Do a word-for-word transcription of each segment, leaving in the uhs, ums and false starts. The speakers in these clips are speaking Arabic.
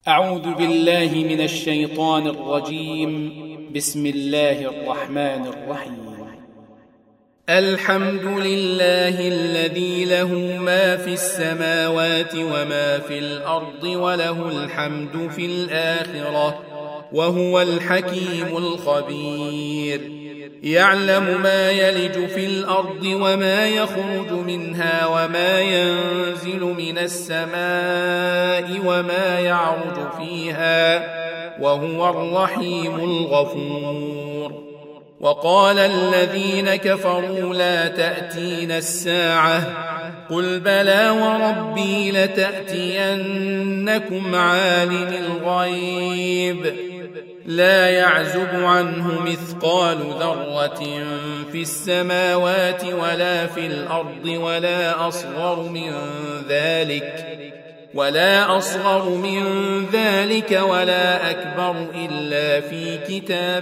أعوذ بالله من الشيطان الرجيم. بسم الله الرحمن الرحيم. الحمد لله الذي له ما في السماوات وما في الأرض وله الحمد في الآخرة وهو الحكيم الخبير. يعلم ما يلج في الأرض وما يخرج منها وما ينزل من السماء وما يعرج فيها وهو الرحيم الغفور. وقال الذين كفروا لا تأتينا الساعة قل بلى وربي لتأتينكم عالم الغيب لا يعزب عنه مثقال ذرة في السماوات ولا في الأرض ولا أصغر من ذلك ولا أصغر من ذلك ولا أكبر إلا في كتاب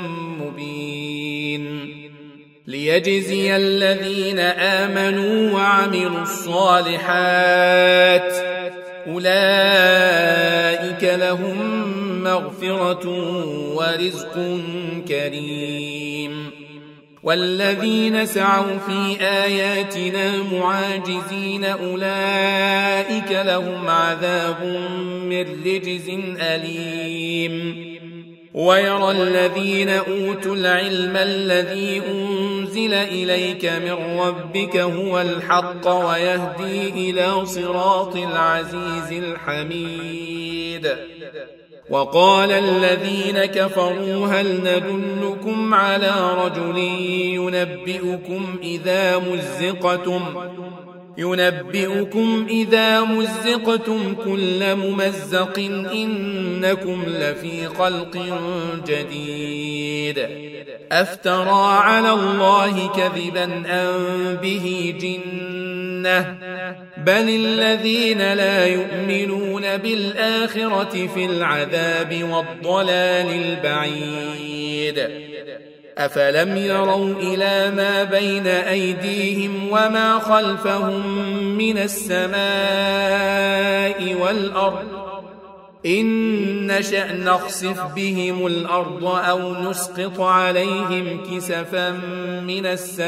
مبين ليجزي الذين آمنوا وعملوا الصالحات أولئك لهم مغفرة ورزق كريم. والذين سعوا في آياتنا معاجزين أولئك لهم عذاب من رجز أليم. ويرى الذين أوتوا العلم الذي أنزل إليك من ربك هو الحق ويهدي إلى صراط العزيز الحميد. وقال الذين كفروا هل ندلكم على رجل ينبئكم إذا مزقتم ينبئكم إذا مزقتم كل ممزق إنكم لفي خلق جديد أفترى على الله كذبا أم به جنة بل الذين لا يؤمنون بالآخرة في العذاب والضلال البعيد. أفلم يروا إلى ما بين أيديهم وما خلفهم من السماء والأرض إن نشأ نخسف بهم الأرض أو نسقط عليهم كسفا من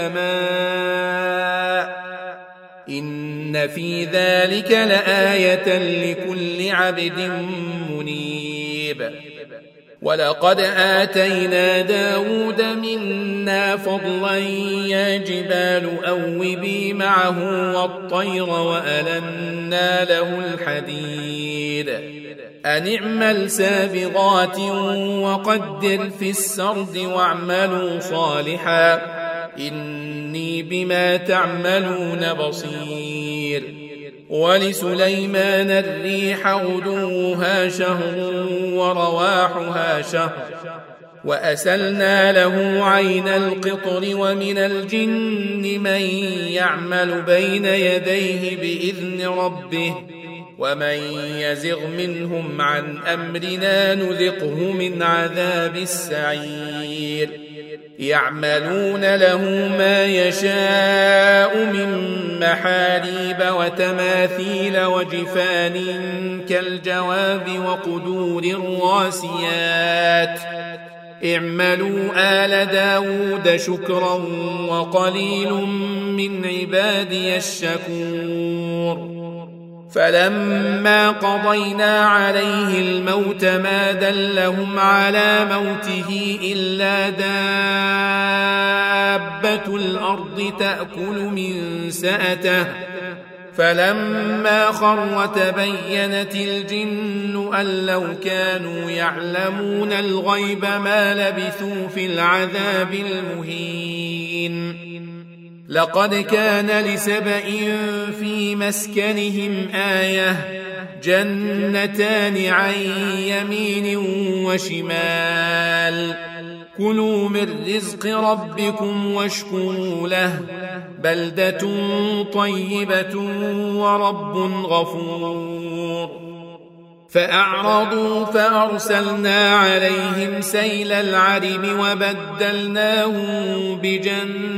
السماء إن في ذلك لآية لكل عبد منيب. ولقد آتينا داود منا فضلا يا جبال أوبي معه والطير وألنا له الحديد أن اعمل سابغات وقدر في السرد واعملوا صالحا إني بما تعملون بصير. ولسليمان الريح غدوها شهر ورواحها شهر وأسلنا له عين القطر ومن الجن من يعمل بين يديه بإذن ربه ومن يزغ منهم عن أمرنا نذقه من عذاب السعير. يعملون له ما يشاء من محاريب وتماثيل وجفان كالجواب وقدور الراسيات اعملوا آل داود شكرا وقليل من عبادي الشكور. فلما قضينا عليه الموت ما دلهم على موته إلا دابة الأرض تأكل من سأته فلما خر تبينت الجن أن لو كانوا يعلمون الغيب ما لبثوا في العذاب المهين. لقد كان لسبإ في مسكنهم آية جنتان عن يمين وشمال كلوا من رزق ربكم واشكروا له بلدة طيبة ورب غفور. فأعرضوا فأرسلنا عليهم سيل العرم وبدلناهم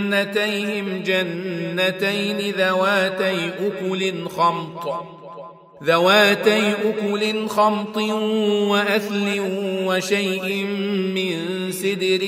بجنتيهم جنتين ذواتي أكل خمط ذواتي أكل خمط وأثل وشيء من سدر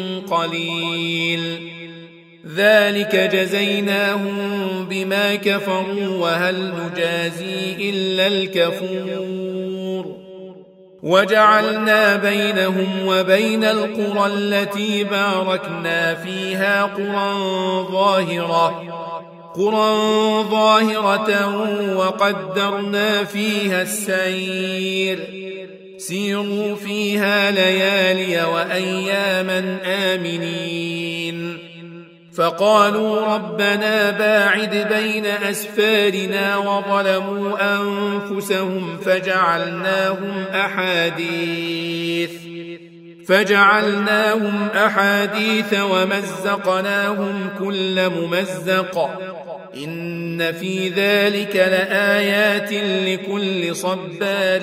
قليل ذلك جزيناهم بما كفروا وهل نجازي إلا الكفور وجعلنا بينهم وبين القرى التي باركنا فيها قرى ظاهرة قرى ظاهرة وقدرنا فيها السير سيروا فيها ليالي وأياما آمنين فقالوا ربنا باعد بين أسفارنا وظلموا أنفسهم فجعلناهم أحاديث فجعلناهم أحاديث ومزقناهم كل ممزق إن في ذلك لآيات لكل صبار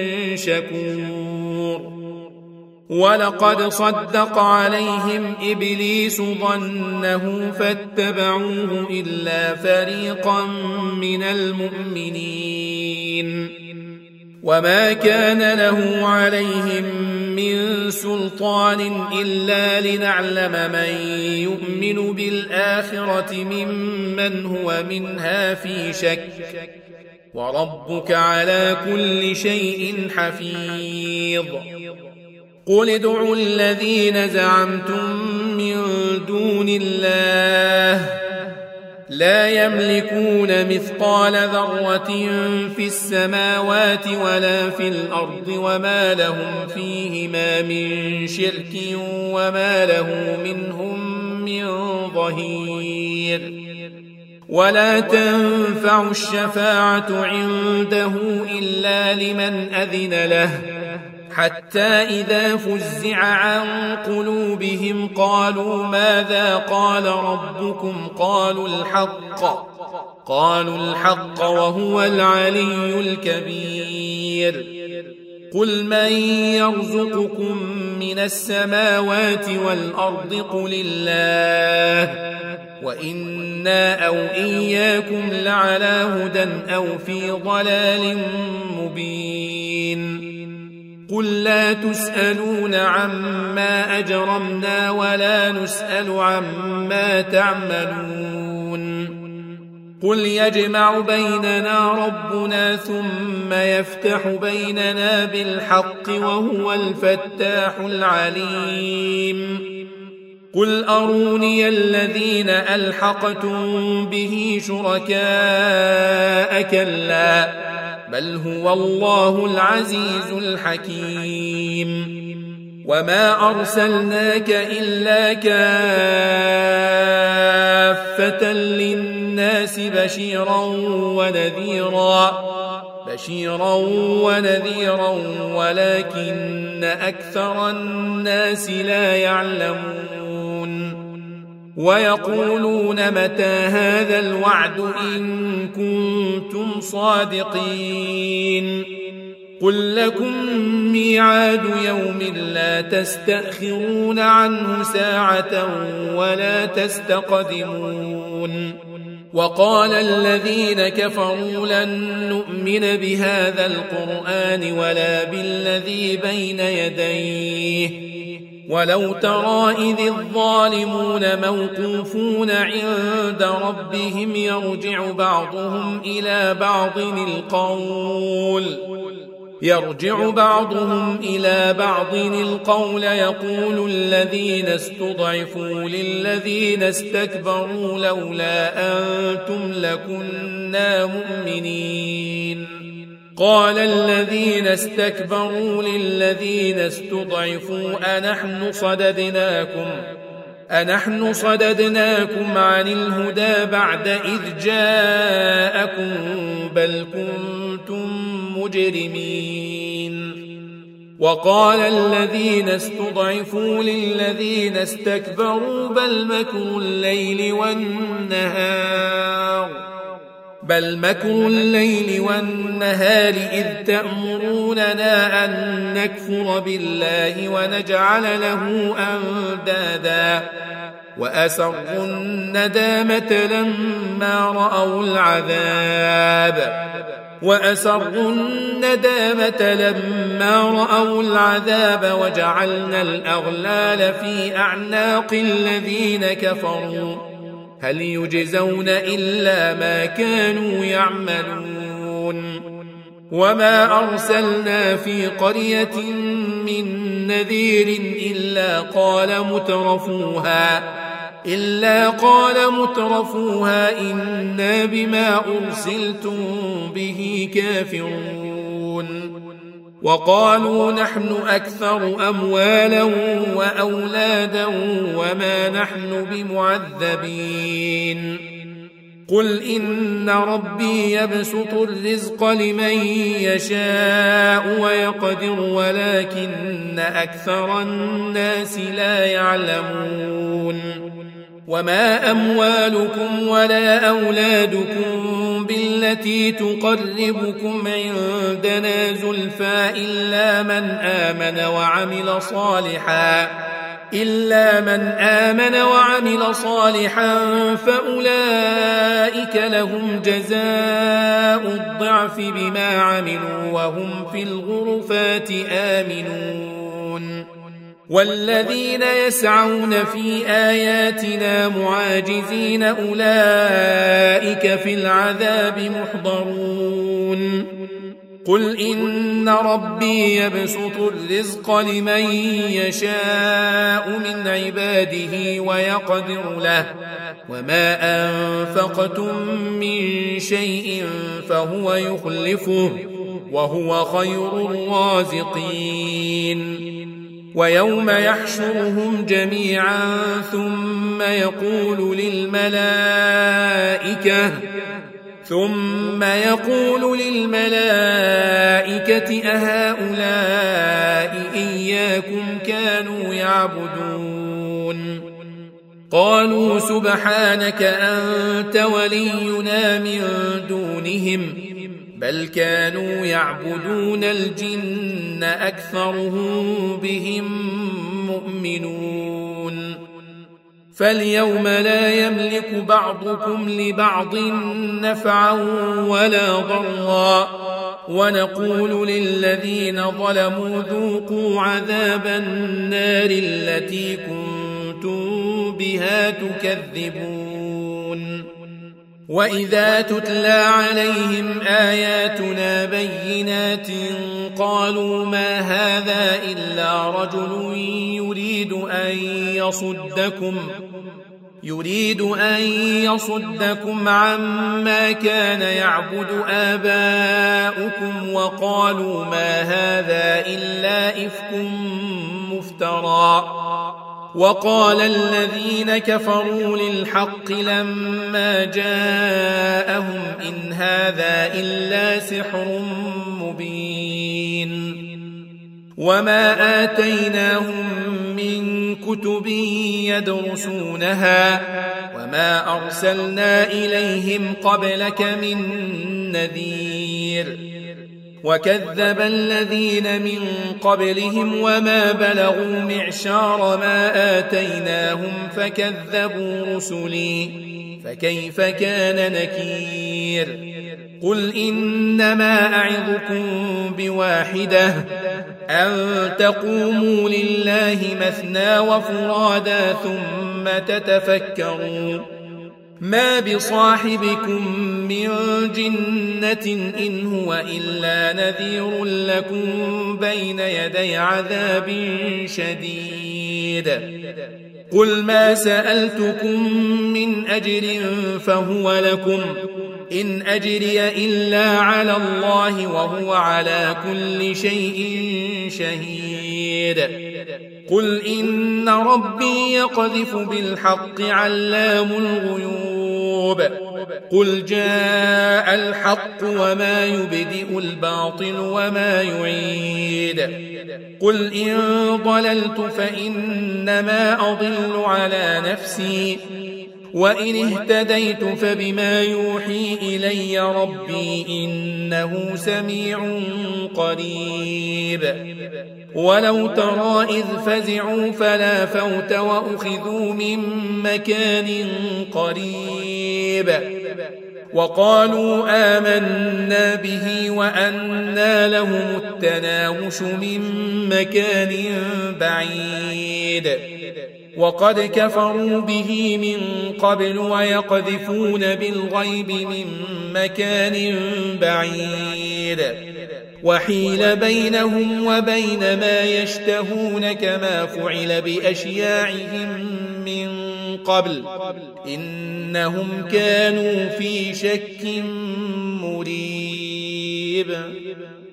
شكور ولقد صدق عليهم إبليس ظنه فاتبعوه إلا فريقا من المؤمنين وما كان له عليهم من سلطان إلا لنعلم من يؤمن بالآخرة ممن هو منها في شك وربك على كل شيء حفيظ قل ادعوا الذين زعمتم من دون الله لا يملكون مثقال ذرة في السماوات ولا في الأرض وما لهم فيهما من شرك وما له منهم من ظهير ولا تنفع الشفاعة عنده إلا لمن أذن له حتى إذا فزع عن قلوبهم قالوا ماذا قال ربكم قالوا الحق قالوا الحق وهو العلي الكبير قل من يرزقكم من السماوات والأرض قل الله وإنا أو إياكم لعلى هدى أو في ضلال مبين قل لا تسألون عما أجرمنا ولا نسأل عما تعملون قل يجمع بيننا ربنا ثم يفتح بيننا بالحق وهو الفتاح العليم قل أروني الذين ألحقتم به شركاء كلا بل هو الله العزيز الحكيم وما أرسلناك إلا كافة للناس بشيرا ونذيرا بشيرا ونذيرا ولكن أكثر الناس لا يعلمون ويقولون متى هذا الوعد إن كنتم صادقين قل لكم ميعاد يوم لا تستأخرون عنه ساعة ولا تستقدمون وقال الذين كفروا لن نؤمن بهذا القرآن ولا بالذي بين يديه ولو ترى إذ الظالمون موقوفون عند ربهم يرجع بعضهم إلى بعض القول يرجع بعضهم إلى بعض القول يقول الذين استضعفوا للذين استكبروا لولا أنتم لكنا مؤمنين قال الذين استكبروا للذين استضعفوا أنحن صددناكم أنحن صددناكم عن الهدى بعد إذ جاءكم بل كنتم مجرمين وقال الذين استضعفوا للذين استكبروا بل مكروا الليل والنهار بل مكر الليل والنهار إذ تأمروننا أن نكفر بالله ونجعل له أندادا وأسروا الندامة لما رأوا العذاب وأسروا الندامة لما رأوا العذاب وجعلنا الأغلال في أعناق الذين كفروا هل يجزون إلا ما كانوا يعملون وما أرسلنا في قرية من نذير إلا قال مترفوها إلا قال مترفوها إنا بما أرسلتم به كافرون وقالوا نحن أكثر أموالا وأولادا وما نحن بمعذبين قل إن ربي يبسط الرزق لمن يشاء ويقدر ولكن أكثر الناس لا يعلمون وما أموالكم ولا أولادكم بالتي تقربكم عندنا زلفى إلا من آمن وعمل صالحا إلا من آمن وعمل صالحا فأولئك لهم جزاء الضعف بما عملوا وهم في الغرفات آمنون والذين يسعون في آياتنا معاجزين أولئك في العذاب محضرون قل إن ربي يبسط الرزق لمن يشاء من عباده ويقدر له وما أنفقتم من شيء فهو يخلفه وهو خير الرازقين ويوم يحشرهم جميعا ثم يقول للملائكة ثم يقول للملائكة أهؤلاء إياكم كانوا يعبدون قالوا سبحانك أنت ولينا من دونهم بل كانوا يعبدون الجن أكثرهم بهم مؤمنون فاليوم لا يملك بعضكم لبعض نفعا ولا ضرا ونقول للذين ظلموا ذوقوا عذاب النار التي كنتم بها تكذبون وإذا تتلى عليهم آياتنا بينات قالوا ما هذا إلا رجل يريد أن يصدكم يريد أن يصدكم عما كان يعبد آباؤكم وقالوا ما هذا إلا إفك مفترى وقال الذين كفروا للحق لما جاءهم إن هذا إلا سحر مبين وما آتيناهم من كتب يدرسونها وما أرسلنا إليهم قبلك من نذير وكذب الذين من قبلهم وما بلغوا معشار ما آتيناهم فكذبوا رسلي فكيف كان نكير قل إنما أعظكم بواحدة أن تقوموا لله مثنى وفرادا ثم تتفكروا ما بصاحبكم من جنة إن هو إلا نذير لكم بين يدي عذاب شديد قل ما سألتكم من أجر فهو لكم إن أجري إلا على الله وهو على كل شيء شهيد قل إن ربي يقذف بالحق علام الغيوب قل جاء الحق وما يبدئ الباطل وما يعيد قل إن ضللت فإنما أضل على نفسي وإن اهتديت فبما يوحي إلي ربي إنه سميع قريب ولو ترى إذ فزعوا فلا فوت وأخذوا من مكان قريب وقالوا آمنا به وأنى لهم التناوش من مكان بعيد وقد كفروا به من قبل ويقذفون بالغيب من مكان بعيد وحيل بينهم وبين ما يشتهون كما فعل بأشياعهم من قبل إنهم كانوا في شك مريب.